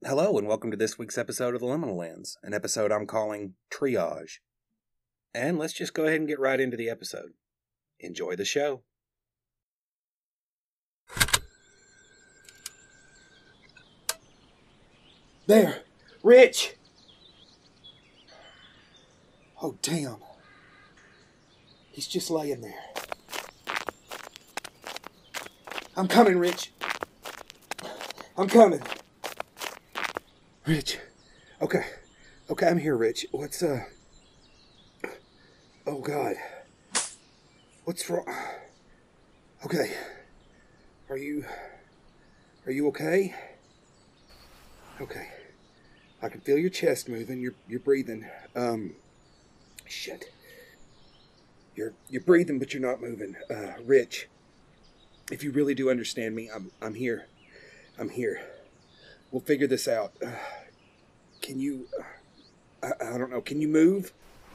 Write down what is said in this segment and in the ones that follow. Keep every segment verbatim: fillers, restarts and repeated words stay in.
Hello and welcome to this week's episode of The Liminal Lens, an episode I'm calling Triage. And let's just go ahead and get right into the episode. Enjoy the show. There! Rich! Oh, damn. He's just laying there. I'm coming, Rich. I'm coming. Rich. Okay. Okay, I'm here, Rich. What's, uh... Oh, God. What's wrong? Okay. Are you... Are you okay? Okay. I can feel your chest moving. You're, you're breathing. Um... Shit. You're, you're breathing, but you're not moving. Uh, Rich. If you really do understand me, I'm, I'm here. I'm here. We'll figure this out. Uh, can you... Uh, I, I don't know. Can you move?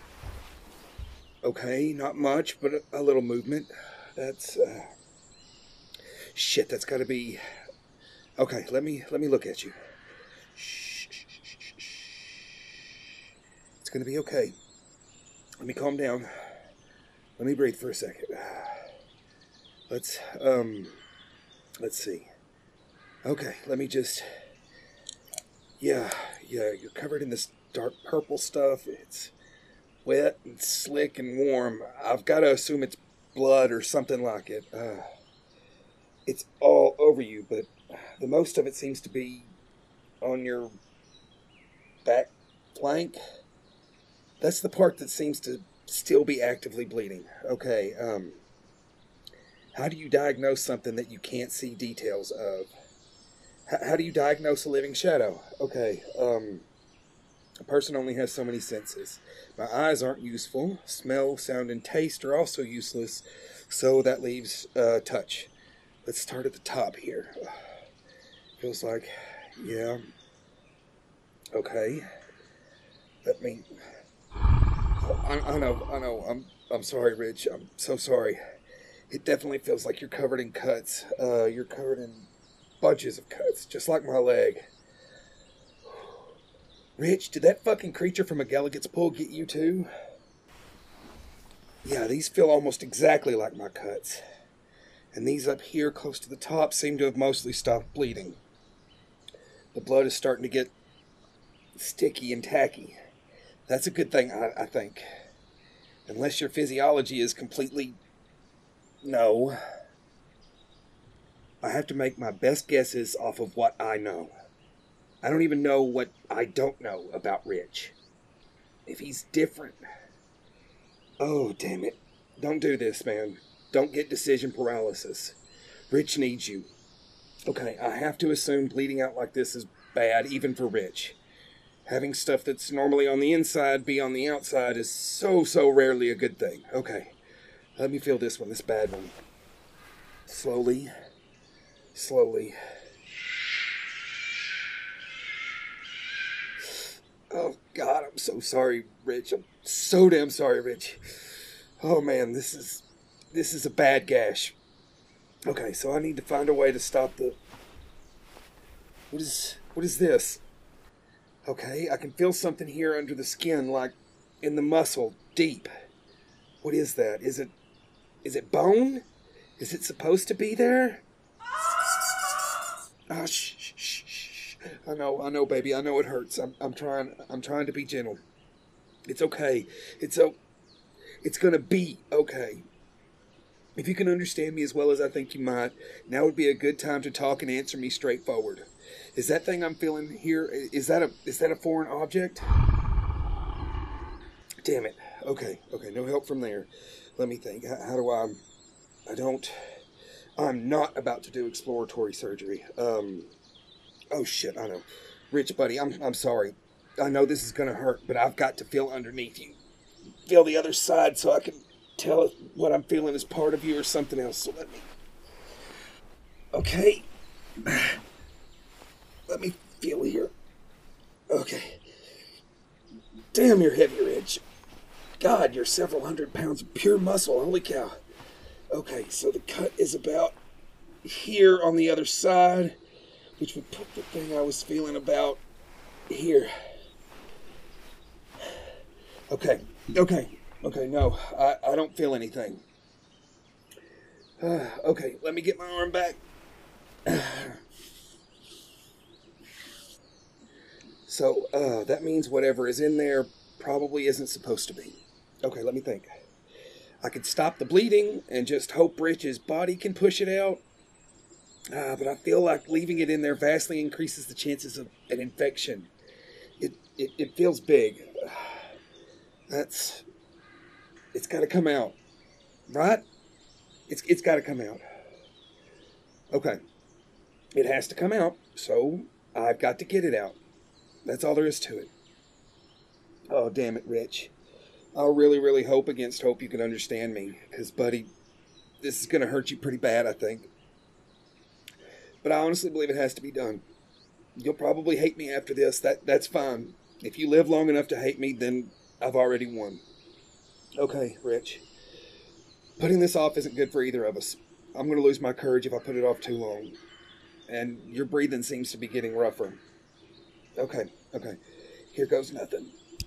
Okay, not much, but a, a little movement. That's... Uh, shit, that's gotta be... Okay, let me let me look at you. Shh, shh, shh, shh, shh. It's gonna be okay. Let me calm down. Let me breathe for a second. Let's, um... Let's see. Okay, let me just... Yeah, yeah, you're covered in this dark purple stuff. It's wet and slick and warm. I've got to assume it's blood or something like it. Uh, it's all over you, but the most of it seems to be on your back flank. That's the part that seems to still be actively bleeding. Okay, um... how do you diagnose something that you can't see details of? How do you diagnose a living shadow? Okay, um, a person only has so many senses. My eyes aren't useful. Smell, sound, and taste are also useless, so that leaves uh, touch. Let's start at the top here. Feels like, yeah. Okay. Let me... I, I know, I know. I'm, I'm sorry, Rich. I'm so sorry. It definitely feels like you're covered in cuts. Uh, you're covered in... bunches of cuts, just like my leg. Rich, did that fucking creature from McGilligan's Pool get you too? Yeah, these feel almost exactly like my cuts. And these up here close to the top seem to have mostly stopped bleeding. The blood is starting to get sticky and tacky. That's a good thing, I, I think. Unless your physiology is completely... No... I have to make my best guesses off of what I know. I don't even know what I don't know about Rich. If he's different... Oh, damn it. Don't do this, man. Don't get decision paralysis. Rich needs you. Okay, I have to assume bleeding out like this is bad, even for Rich. Having stuff that's normally on the inside be on the outside is so, so rarely a good thing. Okay, let me feel this one, this bad one. Slowly... Slowly. Oh, God, I'm so sorry, Rich. I'm so damn sorry, Rich. Oh, man, this is... This is a bad gash. Okay, so I need to find a way to stop the... What is... What is this? Okay, I can feel something here under the skin, like in the muscle, deep. What is that? Is it... Is it bone? Is it supposed to be there? Oh, shh, shh, shh, shh. I know, I know, baby. I know it hurts. I'm, I'm trying, I'm trying to be gentle. It's okay. It's o- It's gonna be okay. If you can understand me as well as I think you might, now would be a good time to talk and answer me straightforward. Is that thing I'm feeling here, is that a, is that a foreign object? Damn it. Okay, okay, no help from there. Let me think. How, how do I, I don't... I'm not about to do exploratory surgery. Um, oh shit, I know. Rich, buddy, I'm I'm sorry. I know this is gonna hurt, but I've got to feel underneath you. Feel the other side so I can tell if what I'm feeling is part of you or something else. So let me... Okay. Let me feel here. Okay. Damn, you're heavy, Rich. God, you're several hundred pounds of pure muscle. Holy cow. Okay, so the cut is about here on the other side. which would put the thing I was feeling about here. Okay, okay, okay, no, I, I don't feel anything. Uh, okay, let me get my arm back. So, uh, that means whatever is in there probably isn't supposed to be. Okay, let me think. I could stop the bleeding and just hope Rich's body can push it out. Uh, but I feel like leaving it in there vastly increases the chances of an infection. It it, it feels big. That's... It's got to come out. Right? It's It's got to come out. Okay. It has to come out, so I've got to get it out. That's all there is to it. Oh, damn it, Rich. I really, really hope against hope you can understand me. Because, buddy, this is going to hurt you pretty bad, I think. But I honestly believe it has to be done. You'll probably hate me after this. That That's fine. If you live long enough to hate me, then I've already won. Okay, Rich. Putting this off isn't good for either of us. I'm going to lose my courage if I put it off too long. And your breathing seems to be getting rougher. Okay, okay. Here goes nothing.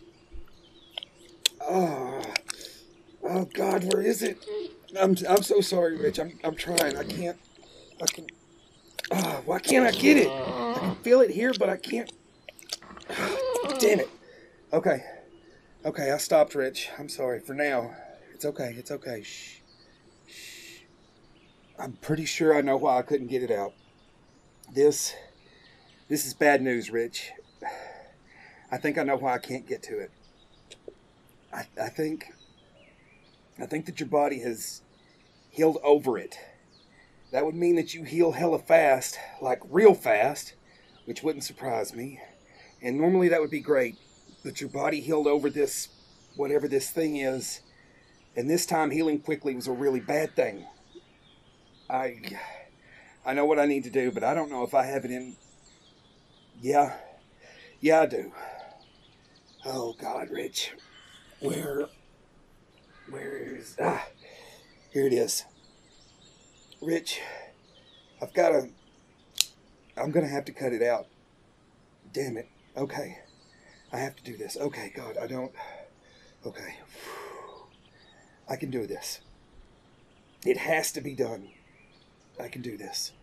Oh, oh God, where is it? I'm I'm so sorry, Rich. I'm I'm trying. I can't. I can. Oh, why can't I get it? I can feel it here, but I can't. Damn it. Okay, okay. I stopped, Rich. I'm sorry for now. It's okay. It's okay. Shh. Shh. I'm pretty sure I know why I couldn't get it out. This. This is bad news, Rich. I think I know why I can't get to it. I, I think... I think that your body has healed over it. That would mean that you heal hella fast, like real fast, which wouldn't surprise me. And normally that would be great, but your body healed over this, whatever this thing is, and this time healing quickly was a really bad thing. I... I know what I need to do, but I don't know if I have it in... Yeah. Yeah, I do. Oh, God, Rich. Where... Where is... Ah, here it is. Rich, I've got to... I'm going to have to cut it out. Damn it. Okay. I have to do this. Okay, God, I don't... Okay. I can do this. It has to be done. I can do this.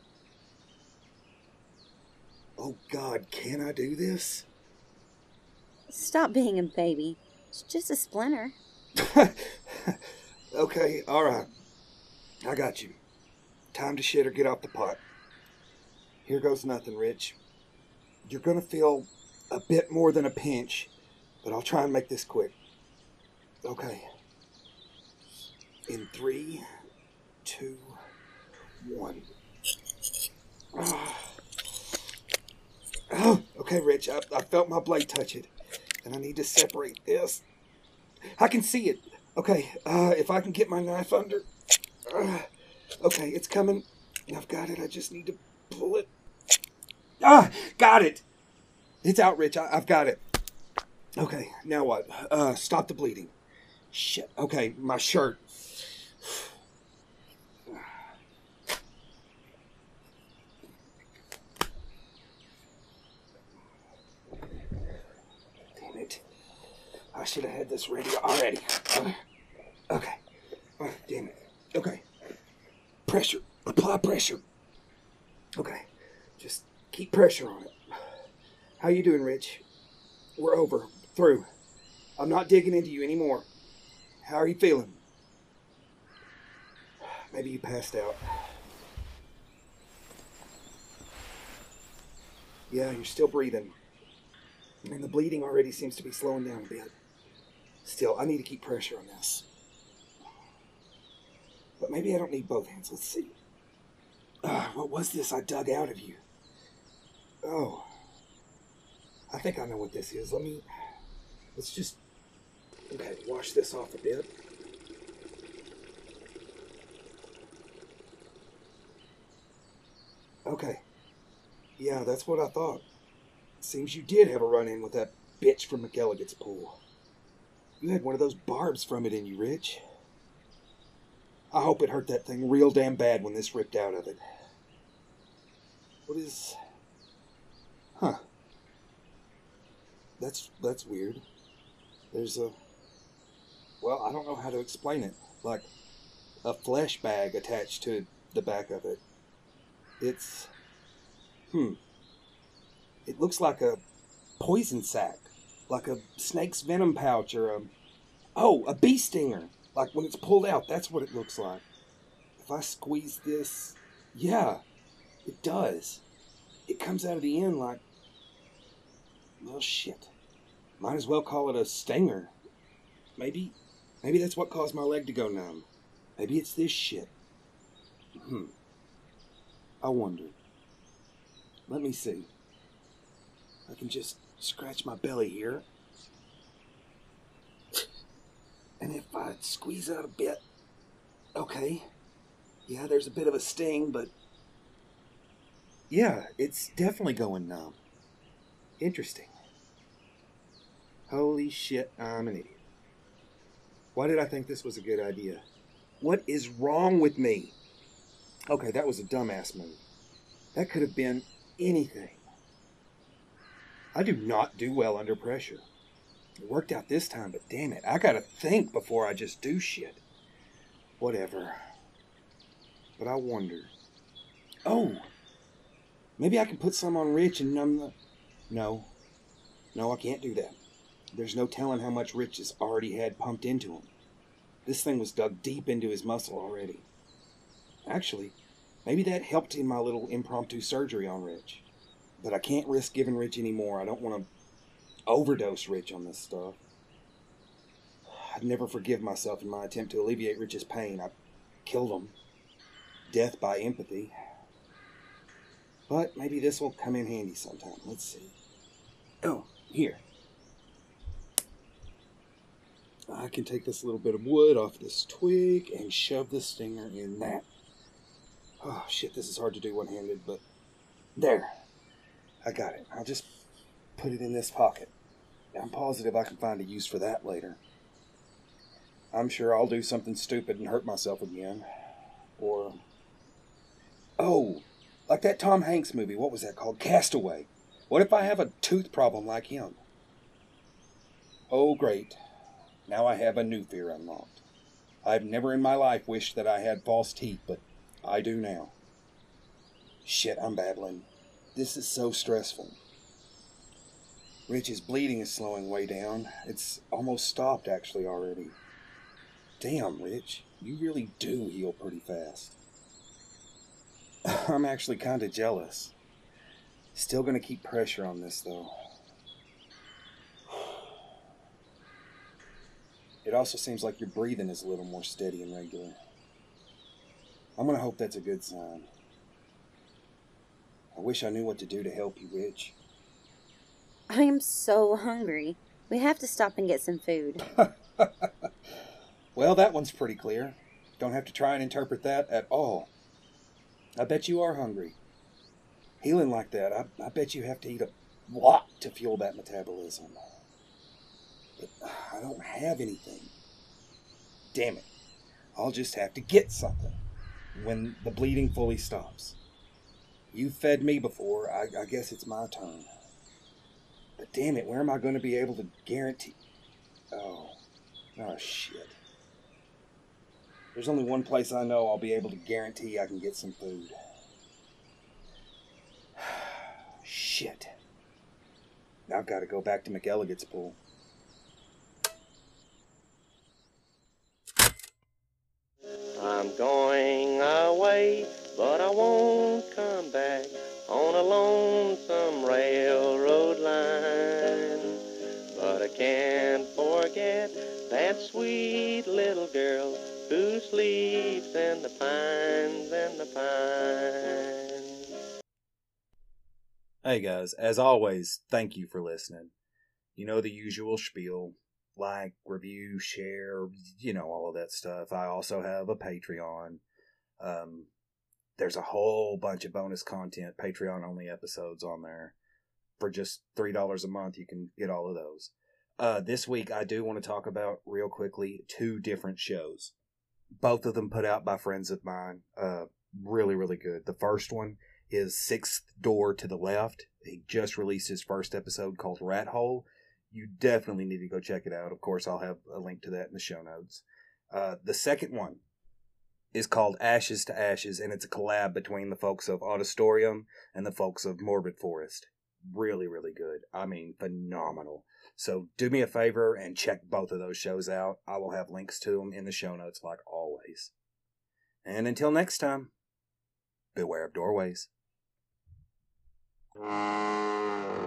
Oh, God, can I do this? Stop being a baby. It's just a splinter. Okay, all right. I got you. Time to shit or get off the pot. Here goes nothing, Rich. You're going to feel a bit more than a pinch, but I'll try and make this quick. Okay. In three, two, one. Oh, oh okay, Rich. I, I felt my blade touch it, and I need to separate this. I can see it. Okay, uh, if I can get my knife under. Uh, okay, it's coming. I've got it. I just need to pull it. Ah, got it. It's out, Rich. I, I've got it. Okay, now what? Uh, stop the bleeding. Shit. Okay, my shirt. Damn it. I should have had this ready already. Uh, okay. Oh, damn it. Okay. Pressure. Apply pressure. Okay. Just keep pressure on it. How you doing, Rich? We're over. Through. I'm not digging into you anymore. How are you feeling? Maybe you passed out. Yeah, you're still breathing. And the bleeding already seems to be slowing down a bit. Still, I need to keep pressure on this. But maybe I don't need both hands. Let's see. Uh, what was this I dug out of you? Oh. I think I know what this is. Let me... Let's just... Okay, wash this off a bit. Okay. Yeah, that's what I thought. Seems you did have a run-in with that bitch from McElligot's pool. You had one of those barbs from it in you, Rich. I hope it hurt that thing real damn bad when this ripped out of it. What is... Huh. That's, that's weird. There's a... Well, I don't know how to explain it. Like, a flesh bag attached to the back of it. It's... Hmm. It looks like a poison sac. Like a snake's venom pouch or a... Oh, a bee stinger. Like when it's pulled out, that's what it looks like. If I squeeze this... Yeah, it does. It comes out of the end like... Well, shit. Might as well call it a stinger. Maybe... Maybe that's what caused my leg to go numb. Maybe it's this shit. Hmm. I wonder. Let me see. I can just scratch my belly here. And if I squeeze out a bit... Okay. Yeah, there's a bit of a sting, but... Yeah, it's definitely going numb. Interesting. Holy shit, I'm an idiot. Why did I think this was a good idea? What is wrong with me? Okay, that was a dumbass move. That could have been anything. I do not do well under pressure. It worked out this time, but damn it, I gotta think before I just do shit. Whatever. But I wonder. Oh! Maybe I can put some on Rich and numb the... No. No, I can't do that. There's no telling how much Rich has already had pumped into him. This thing was dug deep into his muscle already. Actually, maybe that helped in my little impromptu surgery on Rich. But I can't risk giving Rich any more. I don't want to overdose Rich on this stuff. I'd never forgive myself in my attempt to alleviate Rich's pain. I killed him. Death by empathy. But maybe this will come in handy sometime. Let's see. Oh, here. I can take this little bit of wood off this twig and shove the stinger in that. Oh, shit, this is hard to do one-handed, but there. I got it. I'll just put it in this pocket. I'm positive I can find a use for that later. I'm sure I'll do something stupid and hurt myself again. Or... Oh, like that Tom Hanks movie. What was that called? Castaway. What if I have a tooth problem like him? Oh, great. Now I have a new fear unlocked. I've never in my life wished that I had false teeth, but I do now. Shit, I'm babbling. This is so stressful. Rich's bleeding is slowing way down. It's almost stopped, actually, already. Damn, Rich, you really do heal pretty fast. I'm actually kind of jealous. Still gonna keep pressure on this, though. It also seems like your breathing is a little more steady and regular. I'm gonna hope that's a good sign. I wish I knew what to do to help you, Rich. I am so hungry. We have to stop and get some food. Well, that one's pretty clear. Don't have to try and interpret that at all. I bet you are hungry. Healing like that, I, I bet you have to eat a lot to fuel that metabolism. But I don't have anything. Damn it. I'll just have to get something when the bleeding fully stops. You've fed me before. I, I guess it's my turn. But damn it, where am I going to be able to guarantee... Oh. Oh, shit. There's only one place I know I'll be able to guarantee I can get some food. Shit. Now I've got to go back to McElligot's pool. I'm going away, but I won't come back on a lonesome railroad line. But I can't forget that sweet little girl who sleeps in the pines and the pines. Hey guys, as always, thank you for listening. You know the usual spiel. Like, review, share, you know, all of that stuff. I also have a Patreon. Um, there's a whole bunch of bonus content, Patreon-only episodes on there. For just three dollars a month, you can get all of those. Uh, this week, I do want to talk about, real quickly, two different shows. Both of them put out by friends of mine. Uh, really, really good. The first one is Sixth Door to the Left. He just released his first episode called Rat Hole. You definitely need to go check it out. Of course, I'll have a link to that in the show notes. Uh, the second one is called Ashes to Ashes, and it's a collab between the folks of Auditorium and the folks of Morbid Forest. Really, really good. I mean, phenomenal. So do me a favor and check both of those shows out. I will have links to them in the show notes like always. And until next time, beware of doorways.